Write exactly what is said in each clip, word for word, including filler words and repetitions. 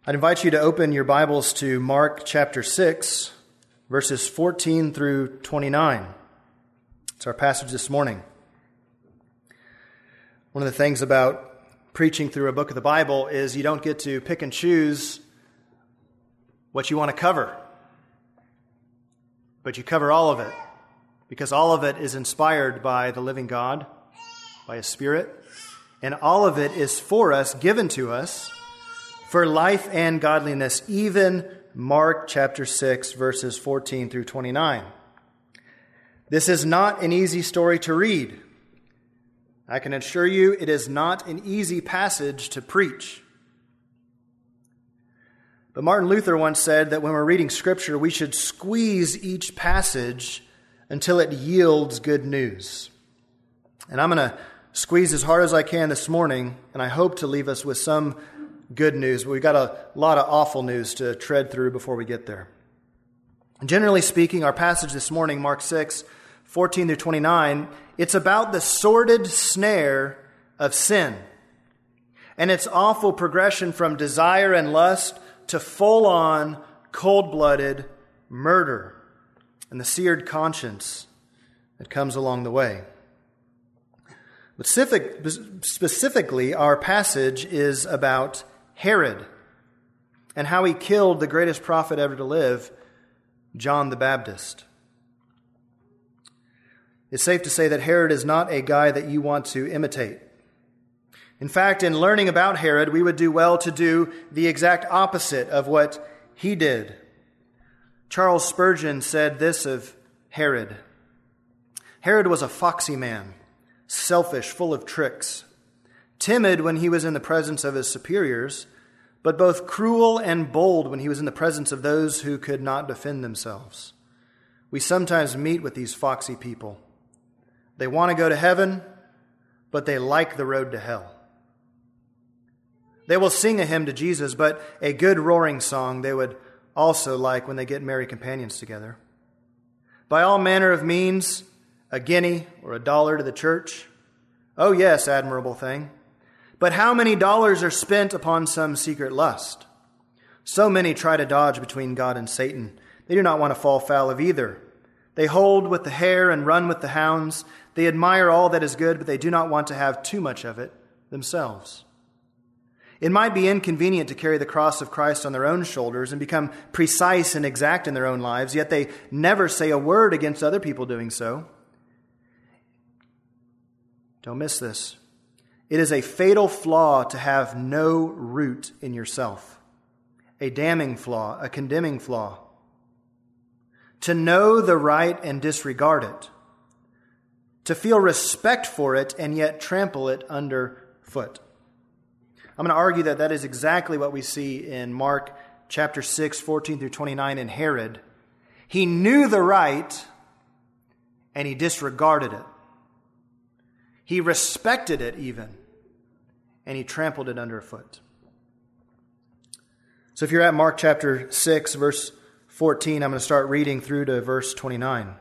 I'd invite you to open your Bibles to Mark chapter six, verses fourteen through twenty-nine. It's our passage this morning. One of the things about preaching through a book of the Bible is you don't get to pick and choose what you want to cover. But you cover all of it, because all of it is inspired by the living God, by His Spirit, and all of it is for us, given to us, for life and godliness, even Mark chapter six, verses fourteen through twenty-nine. This is not an easy story to read. I can assure you it is not an easy passage to preach. But Martin Luther once said that when we're reading Scripture, we should squeeze each passage until it yields good news. And I'm going to squeeze as hard as I can this morning, and I hope to leave us with some good news, but we've got a lot of awful news to tread through before we get there. Generally speaking, our passage this morning, Mark six, fourteen through twenty-nine, it's about the sordid snare of sin and its awful progression from desire and lust to full-on, cold-blooded murder and the seared conscience that comes along the way. But specific, specifically, our passage is about Herod and how he killed the greatest prophet ever to live, John the Baptist. It's safe to say that Herod is not a guy that you want to imitate. In fact, in learning about Herod, we would do well to do the exact opposite of what he did. Charles Spurgeon said this of Herod: Herod was a foxy man, selfish, full of tricks, timid when he was in the presence of his superiors, but both cruel and bold when he was in the presence of those who could not defend themselves. We sometimes meet with these foxy people. They want to go to heaven, but they like the road to hell. They will sing a hymn to Jesus, but a good roaring song they would also like when they get merry companions together. By all manner of means, a guinea or a dollar to the church. Oh yes, admirable thing. But how many dollars are spent upon some secret lust? So many try to dodge between God and Satan. They do not want to fall foul of either. They hold with the hare and run with the hounds. They admire all that is good, but they do not want to have too much of it themselves. It might be inconvenient to carry the cross of Christ on their own shoulders and become precise and exact in their own lives, yet they never say a word against other people doing so. Don't miss this. It is a fatal flaw to have no root in yourself, a damning flaw, a condemning flaw. To know the right and disregard it, to feel respect for it and yet trample it underfoot. I'm going to argue that that is exactly what we see in Mark chapter six, fourteen through twenty-nine in Herod. He knew the right and he disregarded it. He respected it even, and he trampled it underfoot. So if you're at Mark chapter six, verse fourteen, I'm going to start reading through to verse twenty-nine.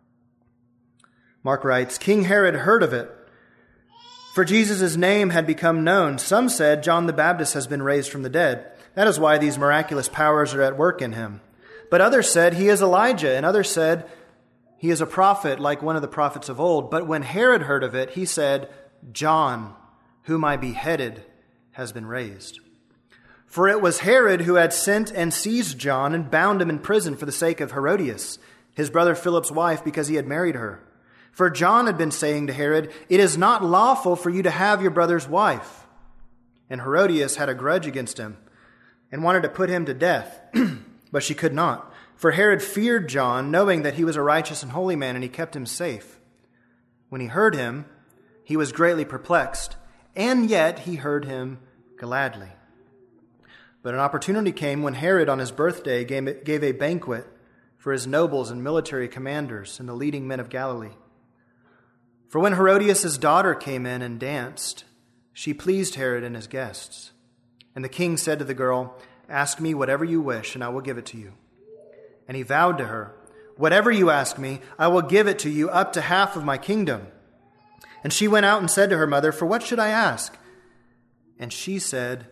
Mark writes, King Herod heard of it, for Jesus' name had become known. Some said, John the Baptist has been raised from the dead. That is why these miraculous powers are at work in him. But others said, he is Elijah, and others said, he is a prophet like one of the prophets of old. But when Herod heard of it, he said, John, whom I beheaded, has been raised. For it was Herod who had sent and seized John and bound him in prison for the sake of Herodias, his brother Philip's wife, because he had married her. For John had been saying to Herod, it is not lawful for you to have your brother's wife. And Herodias had a grudge against him and wanted to put him to death, but she could not. For Herod feared John, knowing that he was a righteous and holy man, and he kept him safe. When he heard him, he was greatly perplexed, and yet he heard him gladly. But an opportunity came when Herod on his birthday gave a banquet for his nobles and military commanders and the leading men of Galilee. For when Herodias' daughter came in and danced, she pleased Herod and his guests. And the king said to the girl, ask me whatever you wish, and I will give it to you. And he vowed to her, whatever you ask me, I will give it to you, up to half of my kingdom. And she went out and said to her mother, for what should I ask? And she said,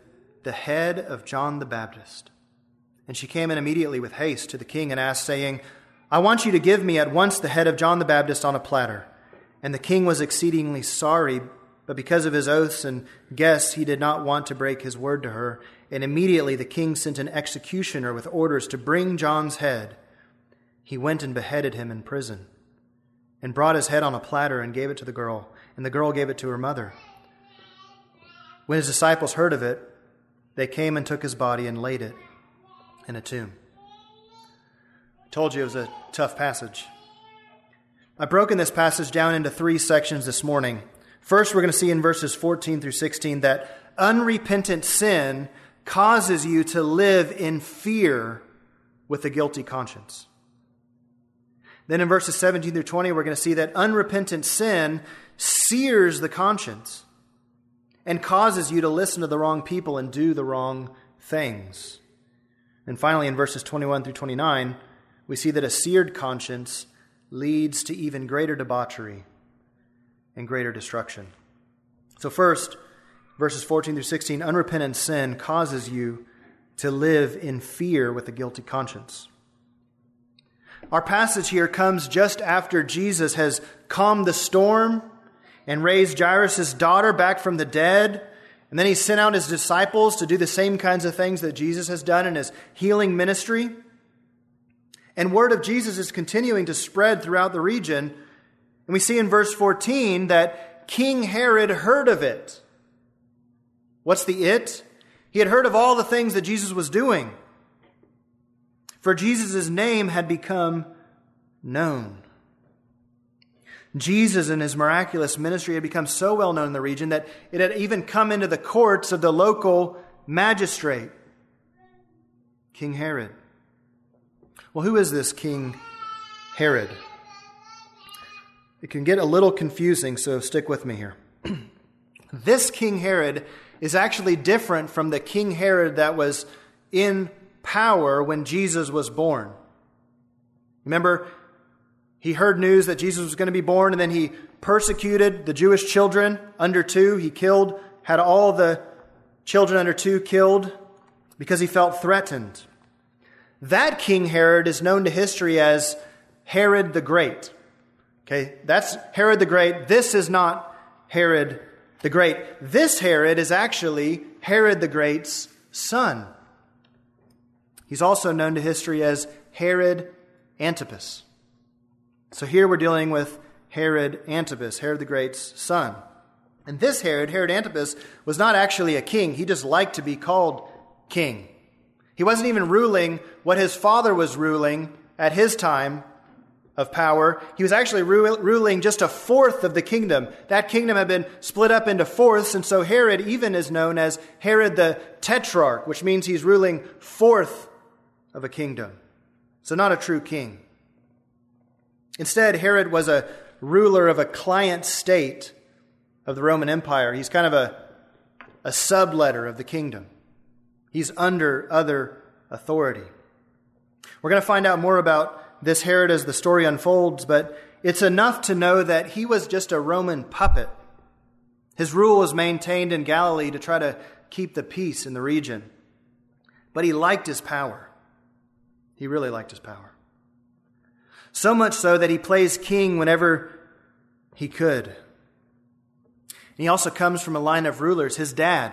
the head of John the Baptist." And she came in immediately with haste to the king and asked, saying, "I want you to give me at once the head of John the Baptist on a platter." And the king was exceedingly sorry, but because of his oaths and guests, he did not want to break his word to her. And immediately the king sent an executioner with orders to bring John's head. He went and beheaded him in prison, and brought his head on a platter and gave it to the girl, and the girl gave it to her mother. When his disciples heard of it, they came and took his body and laid it in a tomb. I told you it was a tough passage. I've broken this passage down into three sections this morning. First, we're going to see in verses fourteen through sixteen that unrepentant sin causes you to live in fear with a guilty conscience. Then in verses seventeen through twenty, we're going to see that unrepentant sin sears the conscience and causes you to listen to the wrong people and do the wrong things. And finally, in verses twenty-one through twenty-nine, we see that a seared conscience leads to even greater debauchery and greater destruction. So first, verses fourteen through sixteen, unrepentant sin causes you to live in fear with a guilty conscience. Our passage here comes just after Jesus has calmed the storm and raised Jairus' daughter back from the dead. And then he sent out his disciples to do the same kinds of things that Jesus has done in his healing ministry. And word of Jesus is continuing to spread throughout the region. And we see in verse fourteen that King Herod heard of it. What's the it? He had heard of all the things that Jesus was doing. For Jesus' name had become known. Jesus and his miraculous ministry had become so well known in the region that it had even come into the courts of the local magistrate, King Herod. Well, who is this King Herod? It can get a little confusing, so stick with me here. This King Herod is actually different from the King Herod that was in power when Jesus was born. Remember, he heard news that Jesus was going to be born, and then he persecuted the Jewish children under two. He killed, had all the children under two killed because he felt threatened. That King Herod is known to history as Herod the Great. Okay, that's Herod the Great. This is not Herod the Great. This Herod is actually Herod the Great's son. He's also known to history as Herod Antipas. So here we're dealing with Herod Antipas, Herod the Great's son. And this Herod, Herod Antipas, was not actually a king. He just liked to be called king. He wasn't even ruling what his father was ruling at his time of power. He was actually ru- ruling just a fourth of the kingdom. That kingdom had been split up into fourths, and so Herod even is known as Herod the Tetrarch, which means he's ruling fourth of a kingdom. So not a true king. Instead, Herod was a ruler of a client state of the Roman Empire. He's kind of a, a subletter of the kingdom. He's under other authority. We're going to find out more about this Herod as the story unfolds, but it's enough to know that he was just a Roman puppet. His rule was maintained in Galilee to try to keep the peace in the region. But he liked his power. He really liked his power. So much so that he plays king whenever he could. And he also comes from a line of rulers, his dad,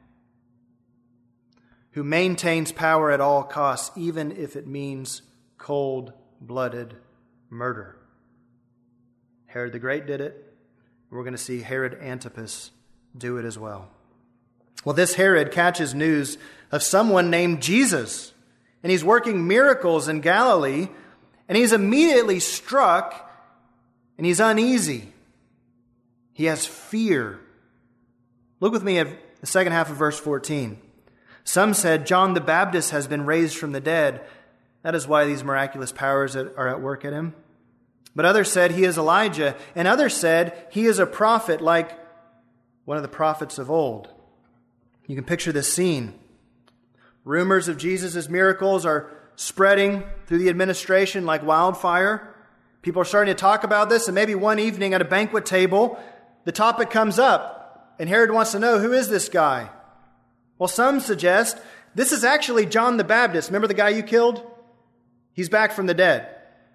who maintains power at all costs, even if it means cold-blooded murder. Herod the Great did it. We're going to see Herod Antipas do it as well. Well, this Herod catches news of someone named Jesus, and he's working miracles in Galilee, and he's immediately struck, and he's uneasy. He has fear. Look with me at the second half of verse fourteen. Some said, John the Baptist has been raised from the dead. That is why these miraculous powers are at work in him. But others said he is Elijah, and others said he is a prophet like one of the prophets of old. You can picture this scene. Rumors of Jesus' miracles are spreading through the administration like wildfire. People are starting to talk about this, and maybe one evening at a banquet table, the topic comes up, and Herod wants to know, who is this guy? Well, some suggest this is actually John the Baptist. Remember the guy you killed? He's back from the dead.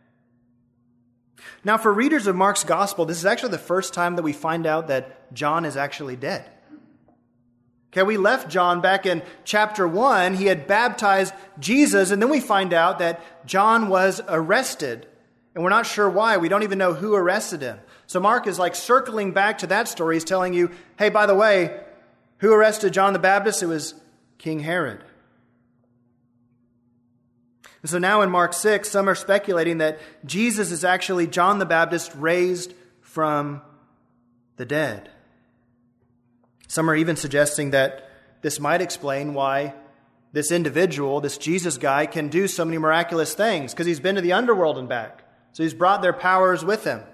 Now, for readers of Mark's gospel, this is actually the first time that we find out that John is actually dead. Okay, we left John back in chapter one. He had baptized Jesus, and then we find out that John was arrested. And we're not sure why. We don't even know who arrested him. So Mark is like circling back to that story. He's telling you, hey, by the way, who arrested John the Baptist? It was King Herod. And so now in Mark six, some are speculating that Jesus is actually John the Baptist raised from the dead. Some are even suggesting that this might explain why this individual, this Jesus guy, can do so many miraculous things, because he's been to the underworld and back. So he's brought their powers with him.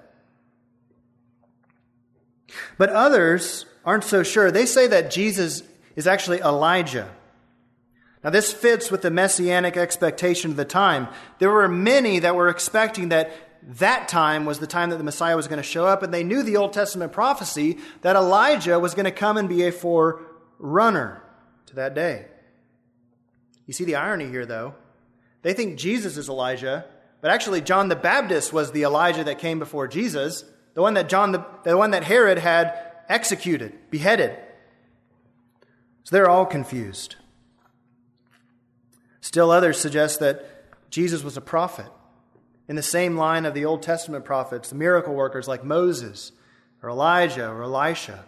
But others aren't so sure. They say that Jesus is actually Elijah. Now, this fits with the messianic expectation of the time. There were many that were expecting that that time was the time that the Messiah was going to show up, and they knew the Old Testament prophecy that Elijah was going to come and be a forerunner to that day. You see the irony here, though. They think Jesus is Elijah, but actually John the Baptist was the Elijah that came before Jesus, the one that John, the, the one that Herod had executed, beheaded. So they're all confused. Still others suggest that Jesus was a prophet in the same line of the Old Testament prophets, the miracle workers like Moses or Elijah or Elisha.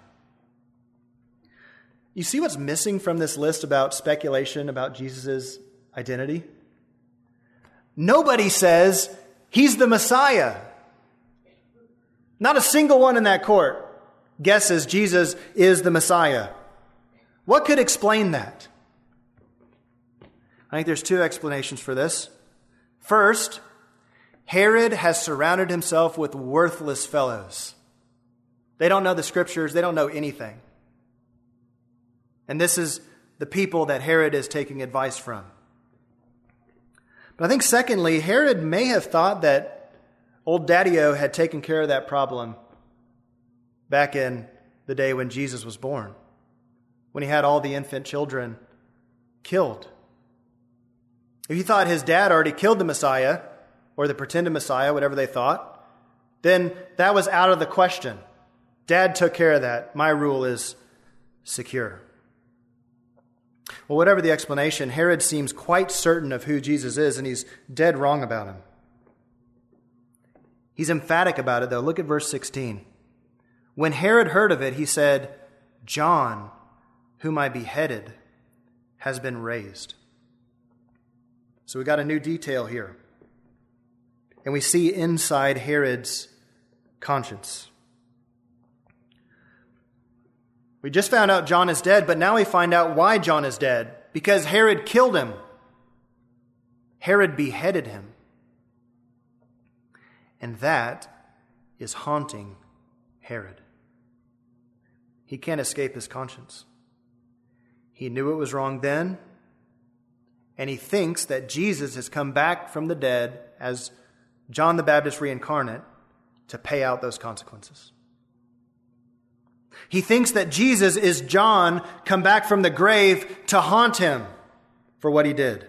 You see what's missing from this list about speculation about Jesus' identity? Nobody says he's the Messiah. Not a single one in that court guesses Jesus is the Messiah. What could explain that? I think there's two explanations for this. First, Herod has surrounded himself with worthless fellows. They don't know the scriptures. They don't know anything. And this is the people that Herod is taking advice from. But I think secondly, Herod may have thought that old Daddy-O had taken care of that problem back in the day when Jesus was born, when he had all the infant children killed. If he thought his dad already killed the Messiah, or the pretended Messiah, whatever they thought, then that was out of the question. Dad took care of that. My rule is secure. Well, whatever the explanation, Herod seems quite certain of who Jesus is, and he's dead wrong about him. He's emphatic about it, though. Look at verse sixteen. When Herod heard of it, he said, John, whom I beheaded, has been raised. So we got a new detail here. And we see inside Herod's conscience. We just found out John is dead, but now we find out why John is dead. Because Herod killed him. Herod beheaded him. And that is haunting Herod. He can't escape his conscience. He knew it was wrong then, and he thinks that Jesus has come back from the dead as John the Baptist reincarnate to pay out those consequences. He thinks that Jesus is John come back from the grave to haunt him for what he did.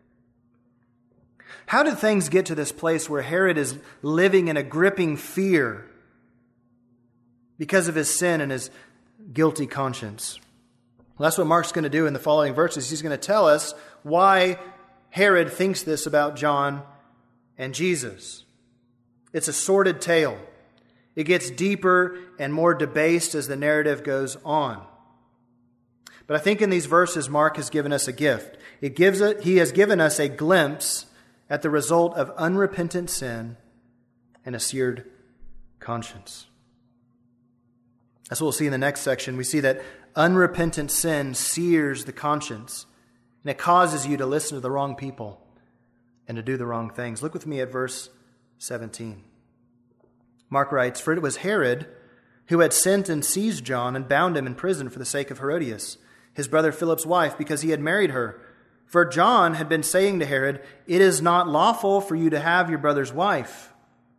How did things get to this place where Herod is living in a gripping fear because of his sin and his guilty conscience? Well, that's what Mark's going to do in the following verses. He's going to tell us why Herod thinks this about John and Jesus. It's a sordid tale. It gets deeper and more debased as the narrative goes on. But I think in these verses, Mark has given us a gift. It gives it, he has given us a glimpse at the result of unrepentant sin and a seared conscience. That's what we'll see in the next section. We see that unrepentant sin sears the conscience, and it causes you to listen to the wrong people and to do the wrong things. Look with me at verse seventeen. Mark writes, For it was Herod who had sent and seized John and bound him in prison for the sake of Herodias, his brother Philip's wife, because he had married her. For John had been saying to Herod, It is not lawful for you to have your brother's wife.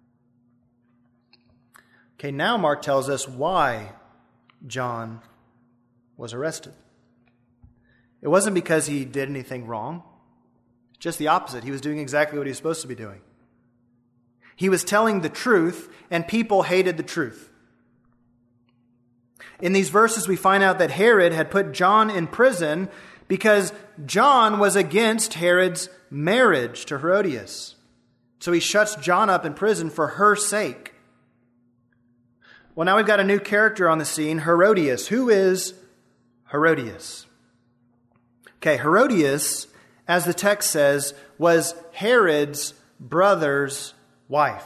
Okay, now Mark tells us why John was arrested. It wasn't because he did anything wrong. Just the opposite. He was doing exactly what he was supposed to be doing. He was telling the truth, and people hated the truth. In these verses, we find out that Herod had put John in prison because John was against Herod's marriage to Herodias. So he shuts John up in prison for her sake. Well, now we've got a new character on the scene, Herodias. Who is Herodias? Okay, Herodias, as the text says, was Herod's brother's wife.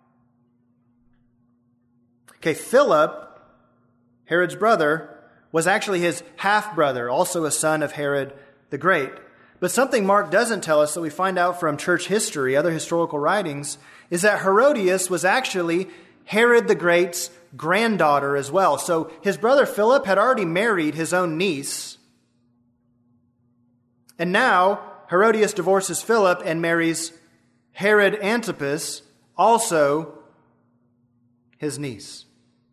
Okay, Philip, Herod's brother, was actually his half-brother, also a son of Herod the Great. But something Mark doesn't tell us that we find out from church history, other historical writings, is that Herodias was actually Herod the Great's granddaughter as well. So his brother Philip had already married his own niece. And now Herodias divorces Philip and marries Herod Antipas, also his niece.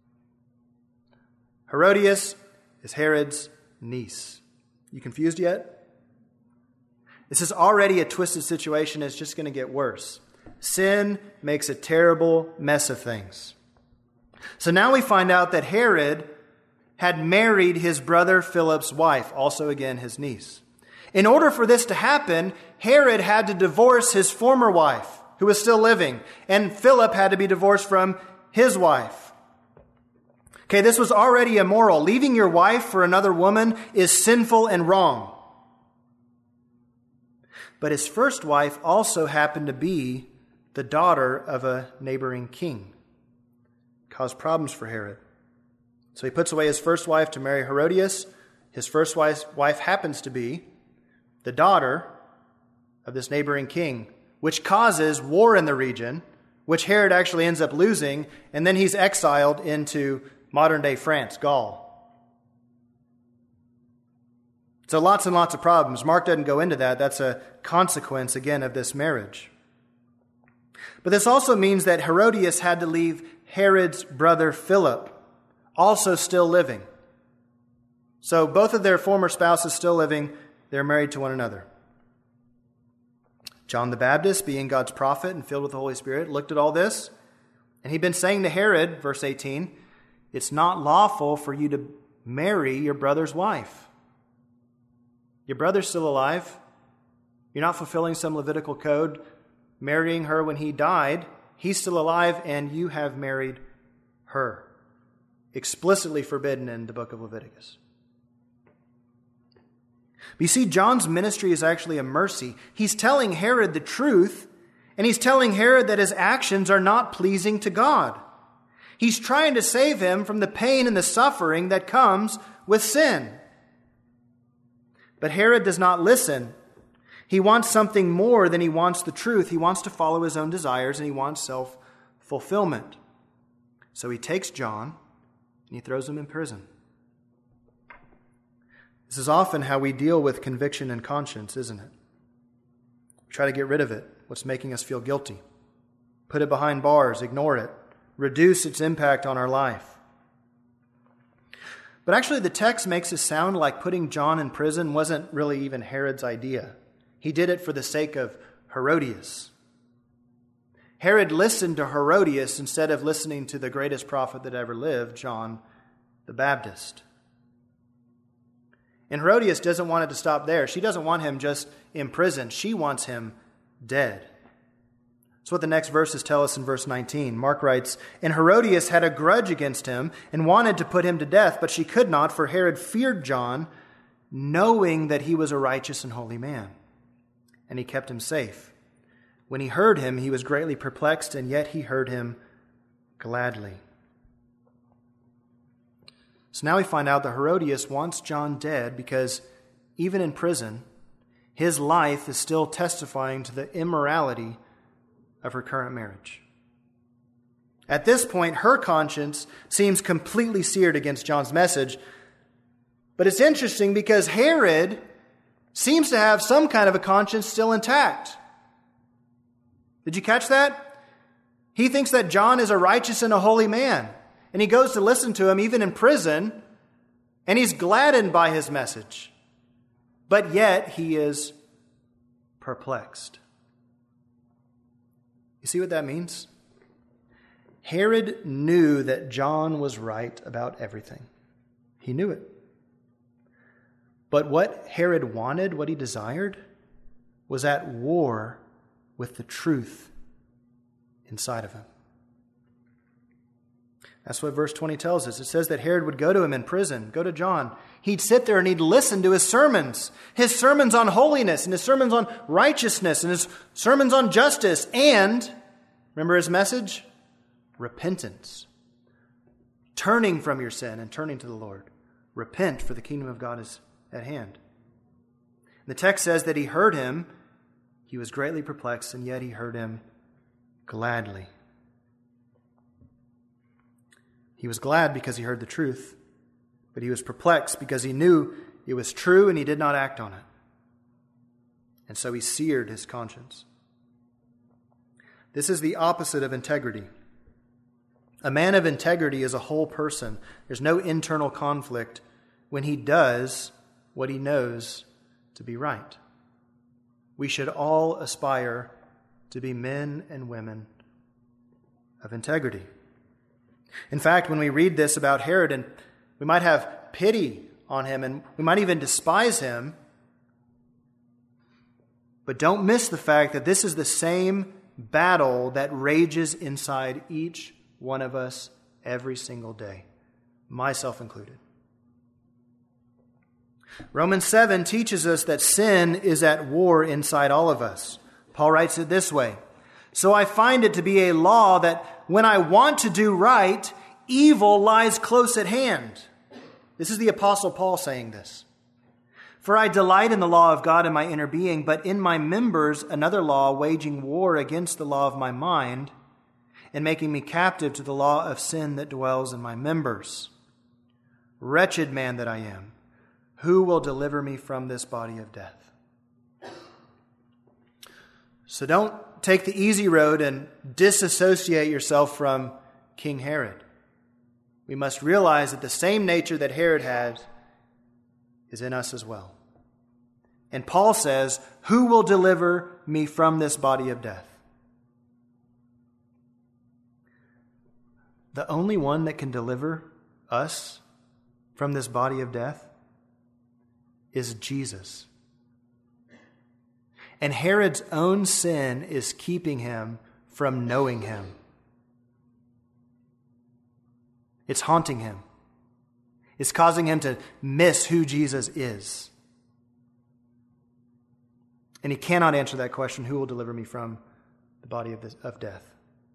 Herodias is Herod's niece. You confused yet? This is already a twisted situation. It's just going to get worse. Sin makes a terrible mess of things. So now we find out that Herod had married his brother Philip's wife, also again his niece. In order for this to happen, Herod had to divorce his former wife, who was still living, and Philip had to be divorced from his wife. Okay, this was already immoral. Leaving your wife for another woman is sinful and wrong. But his first wife also happened to be the daughter of a neighboring king. Caused problems for Herod. So he puts away his first wife to marry Herodias. His first wife happens to be the daughter of this neighboring king, which causes war in the region, which Herod actually ends up losing, and then he's exiled into modern-day France, Gaul. So lots and lots of problems. Mark doesn't go into that. That's a consequence, again, of this marriage. But this also means that Herodias had to leave Herod's brother Philip, also still living. So both of their former spouses still living, they're married to one another. John the Baptist, being God's prophet and filled with the Holy Spirit, looked at all this, and he'd been saying to Herod, verse eighteen, it's not lawful for you to marry your brother's wife. Your brother's still alive. You're not fulfilling some Levitical code, marrying her when he died. He's still alive, and you have married her. Explicitly forbidden in the book of Leviticus. But you see, John's ministry is actually a mercy. He's telling Herod the truth, and he's telling Herod that his actions are not pleasing to God. He's trying to save him from the pain and the suffering that comes with sin. But Herod does not listen. He wants something more than he wants the truth. He wants to follow his own desires, and he wants self-fulfillment. So he takes John and he throws him in prison. This is often how we deal with conviction and conscience, isn't it? We try to get rid of it, what's making us feel guilty. Put it behind bars, ignore it, reduce its impact on our life. But actually the text makes it sound like putting John in prison wasn't really even Herod's idea. He did it for the sake of Herodias. Herod listened to Herodias instead of listening to the greatest prophet that ever lived, John the Baptist. And Herodias doesn't want it to stop there. She doesn't want him just in prison. She wants him dead. That's what the next verses tell us in verse nineteen. Mark writes, and Herodias had a grudge against him and wanted to put him to death, but she could not, for Herod feared John, knowing that he was a righteous and holy man. And he kept him safe. When he heard him, he was greatly perplexed, and yet he heard him gladly. So now we find out that Herodias wants John dead because even in prison, his life is still testifying to the immorality of her current marriage. At this point, her conscience seems completely seared against John's message. But it's interesting because Herod seems to have some kind of a conscience still intact. Did you catch that? He thinks that John is a righteous and a holy man. And he goes to listen to him even in prison. And he's gladdened by his message. but yet he is perplexed. You see what that means? Herod knew that John was right about everything. He knew it. But what Herod wanted, what he desired, was at war with the truth inside of him. That's what verse twenty tells us. It says that Herod would go to him in prison, go to John. He'd sit there and he'd listen to his sermons, his sermons on holiness and his sermons on righteousness and his sermons on justice. And, remember his message? Repentance. Turning from your sin and turning to the Lord. Repent, for the kingdom of God is at hand. The text says that he heard him. He was greatly perplexed, and yet he heard him gladly. He was glad because he heard the truth, but he was perplexed because he knew it was true and he did not act on it. And so he seared his conscience. This is the opposite of integrity. A man of integrity is a whole person. There's no internal conflict when he does what he knows to be right. We should all aspire to be men and women of integrity. In fact, when we read this about Herod, and we might have pity on him and we might even despise him, but don't miss the fact that this is the same battle that rages inside each one of us every single day, myself included. Romans seven teaches us that sin is at war inside all of us. Paul writes it this way: "So I find it to be a law that when I want to do right, evil lies close at hand." This is the Apostle Paul saying this. "For I delight in the law of God in my inner being, but in my members another law waging war against the law of my mind and making me captive to the law of sin that dwells in my members. Wretched man that I am, who will deliver me from this body of death?" So don't take the easy road and disassociate yourself from King Herod. We must realize that the same nature that Herod had is in us as well. And Paul says, "Who will deliver me from this body of death?" The only one that can deliver us from this body of death is Jesus. And Herod's own sin is keeping him from knowing him. It's haunting him. It's causing him to miss who Jesus is. And he cannot answer that question, who will deliver me from the body of, this, of death?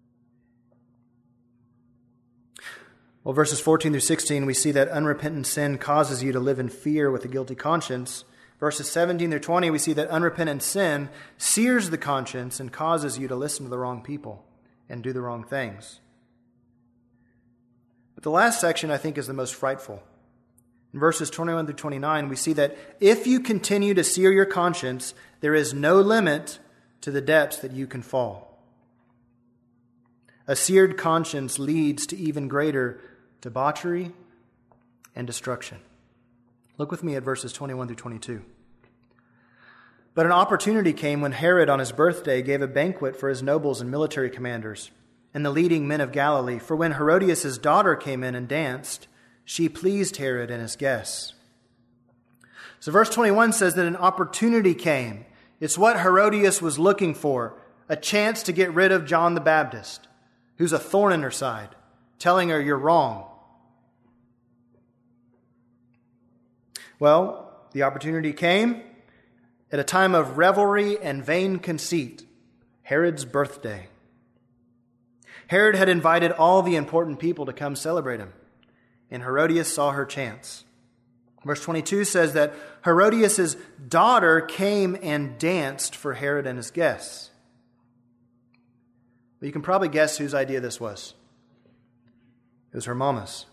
Well, verses fourteen through sixteen, we see that unrepentant sin causes you to live in fear with a guilty conscience. Verses seventeen through twenty, we see that unrepentant sin sears the conscience and causes you to listen to the wrong people and do the wrong things. But the last section, I think, is the most frightful. In verses twenty-one through twenty-nine, we see that if you continue to sear your conscience, there is no limit to the depths that you can fall. A seared conscience leads to even greater debauchery and destruction. Look with me at verses twenty-one through twenty-two. "But an opportunity came when Herod on his birthday gave a banquet for his nobles and military commanders and the leading men of Galilee. For when Herodias' daughter came in and danced, she pleased Herod and his guests." So verse twenty-one says that an opportunity came. It's what Herodias was looking for, a chance to get rid of John the Baptist, who's a thorn in her side, telling her you're wrong. Well, the opportunity came at a time of revelry and vain conceit, Herod's birthday. Herod had invited all the important people to come celebrate him, and Herodias saw her chance. Verse twenty-two says that Herodias' daughter came and danced for Herod and his guests. But you can probably guess whose idea this was. It was her mama's.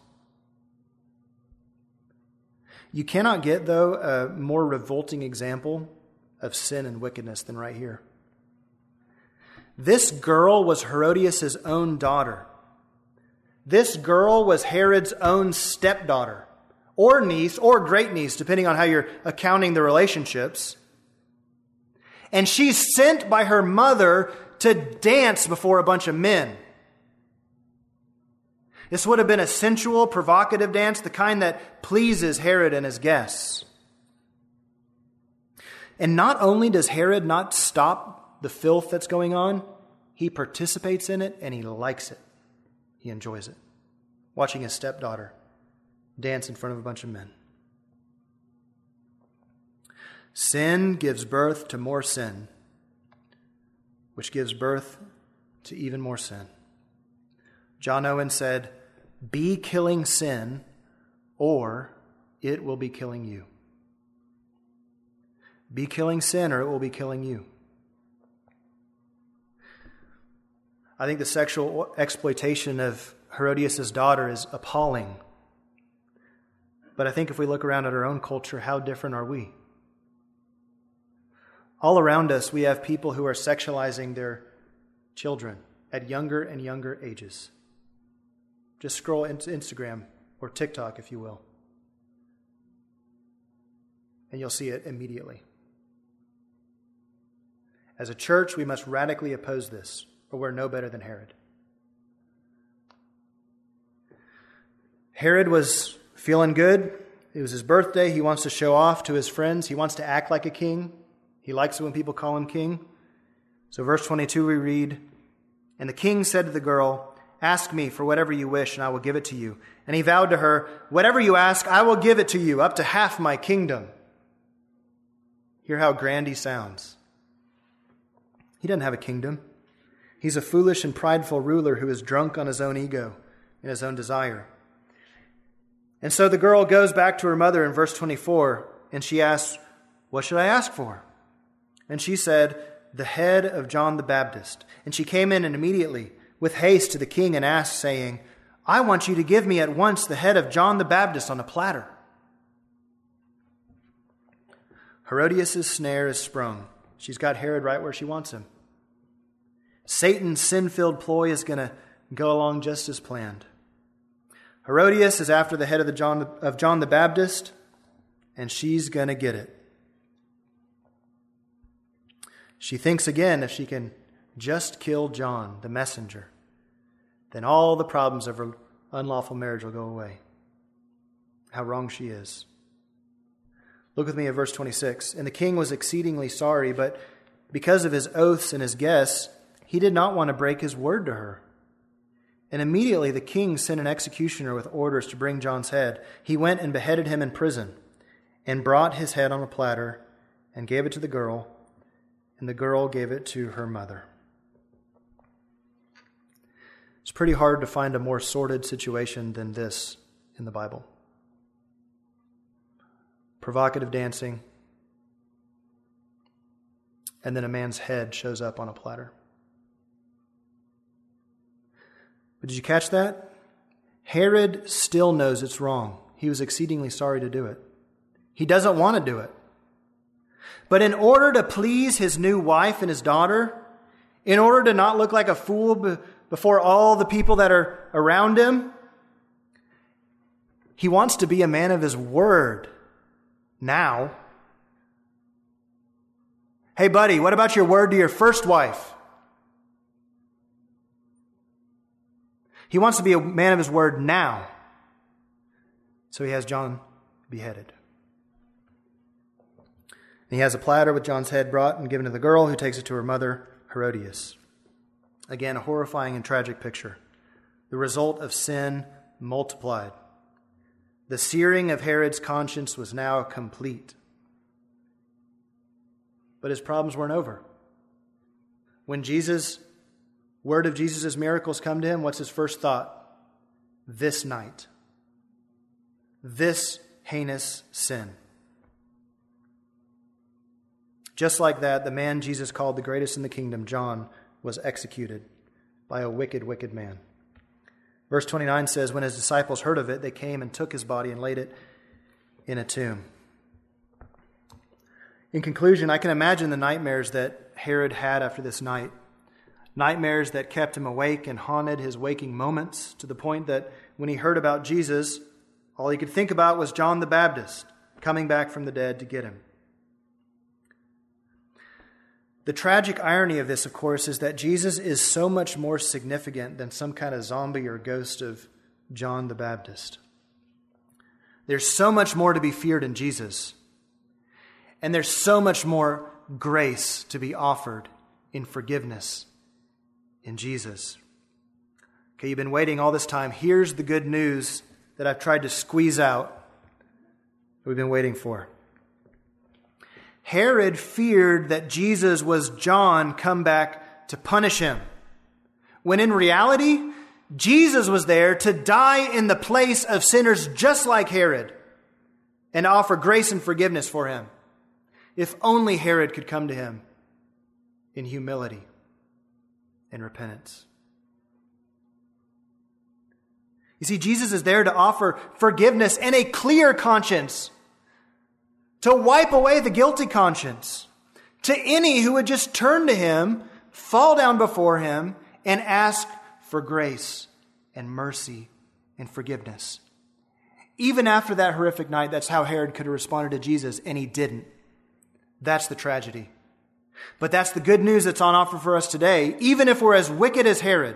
You cannot get, though, a more revolting example of sin and wickedness than right here. This girl was Herodias' own daughter. This girl was Herod's own stepdaughter, or niece or great niece, depending on how you're accounting the relationships. And she's sent by her mother to dance before a bunch of men. This would have been a sensual, provocative dance, the kind that pleases Herod and his guests. And not only does Herod not stop the filth that's going on, he participates in it and he likes it. He enjoys it. Watching his stepdaughter dance in front of a bunch of men. Sin gives birth to more sin, which gives birth to even more sin. John Owen said, "Be killing sin, or it will be killing you." Be killing sin, or it will be killing you. I think the sexual exploitation of Herodias' daughter is appalling. But I think if we look around at our own culture, how different are we? All around us, we have people who are sexualizing their children at younger and younger ages. Just scroll into Instagram or TikTok, if you will, and you'll see it immediately. As a church, we must radically oppose this, or we're no better than Herod. Herod was feeling good. It was his birthday. He wants to show off to his friends. He wants to act like a king. He likes it when people call him king. So verse twenty-two we read, "And the king said to the girl, 'Ask me for whatever you wish, and I will give it to you.' And he vowed to her, 'Whatever you ask, I will give it to you, up to half my kingdom.'" Hear how grand he sounds. He doesn't have a kingdom. He's a foolish and prideful ruler who is drunk on his own ego and his own desire. And so the girl goes back to her mother in verse twenty-four, and she asks, "What should I ask for?" And she said, "The head of John the Baptist." And she came in and immediately, with haste, to the king and asked, saying, "I want you to give me at once the head of John the Baptist on a platter." Herodias' snare is sprung. She's got Herod right where she wants him. Satan's sin-filled ploy is going to go along just as planned. Herodias is after the head of, the John, of John the Baptist, and she's going to get it. She thinks again, if she can just kill John, the messenger, then all the problems of her unlawful marriage will go away. How wrong she is. Look with me at verse twenty-six. "And the king was exceedingly sorry, but because of his oaths and his guests, he did not want to break his word to her. And immediately the king sent an executioner with orders to bring John's head. He went and beheaded him in prison, and brought his head on a platter, and gave it to the girl, and the girl gave it to her mother." It's pretty hard to find a more sordid situation than this in the Bible. Provocative dancing, and then a man's head shows up on a platter. But did you catch that? Herod still knows it's wrong. He was exceedingly sorry to do it. He doesn't want to do it. But in order to please his new wife and his daughter, in order to not look like a fool be- before all the people that are around him, he wants to be a man of his word now. Hey, buddy, what about your word to your first wife? He wants to be a man of his word now. So he has John beheaded. And he has a platter with John's head brought and given to the girl, who takes it to her mother, Herodias. Again, a horrifying and tragic picture. The result of sin multiplied. The searing of Herod's conscience was now complete. But his problems weren't over. When Jesus, word of Jesus' miracles come to him, what's his first thought? This night. This heinous sin. Just like that, the man Jesus called the greatest in the kingdom, John, was executed by a wicked, wicked man. Verse twenty-nine says, when his disciples heard of it, they came and took his body and laid it in a tomb. In conclusion, I can imagine the nightmares that Herod had after this night. Nightmares that kept him awake and haunted his waking moments, to the point that when he heard about Jesus, All he could think about was John the Baptist coming back from the dead to get him. The tragic irony of this, of course, is that Jesus is so much more significant than some kind of zombie or ghost of John the Baptist. There's so much more to be feared in Jesus. And there's so much more grace to be offered in forgiveness in Jesus. Okay, you've been waiting all this time. Here's the good news that I've tried to squeeze out that we've been waiting for. Herod feared that Jesus was John come back to punish him, when in reality, Jesus was there to die in the place of sinners just like Herod and offer grace and forgiveness for him. If only Herod could come to him in humility and repentance. You see, Jesus is there to offer forgiveness and a clear conscience, to wipe away the guilty conscience, to any who would just turn to him, fall down before him, and ask for grace and mercy and forgiveness. Even after that horrific night, that's how Herod could have responded to Jesus, and he didn't. That's the tragedy. But that's the good news that's on offer for us today. Even if we're as wicked as Herod,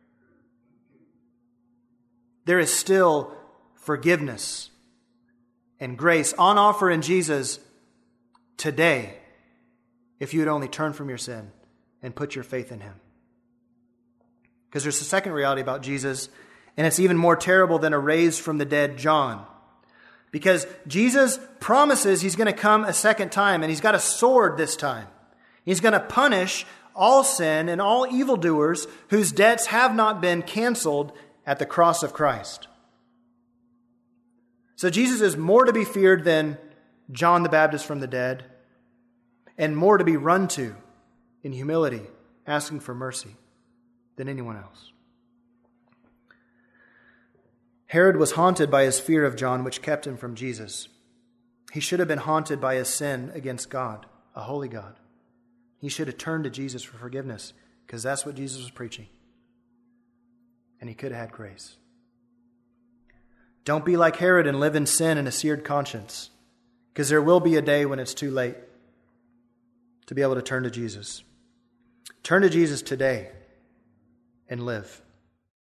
there is still forgiveness and grace on offer in Jesus today, if you would only turn from your sin and put your faith in him. Because there's a second reality about Jesus, and it's even more terrible than a raised from the dead John. Because Jesus promises he's going to come a second time, and he's got a sword this time. He's going to punish all sin and all evildoers whose debts have not been canceled at the cross of Christ. So Jesus is more to be feared than John the Baptist from the dead, and more to be run to in humility, asking for mercy, than anyone else. Herod was haunted by his fear of John, which kept him from Jesus. He should have been haunted by his sin against God, a holy God. He should have turned to Jesus for forgiveness, because that's what Jesus was preaching. And he could have had grace. Don't be like Herod and live in sin and a seared conscience, because there will be a day when it's too late to be able to turn to Jesus. Turn to Jesus today and live.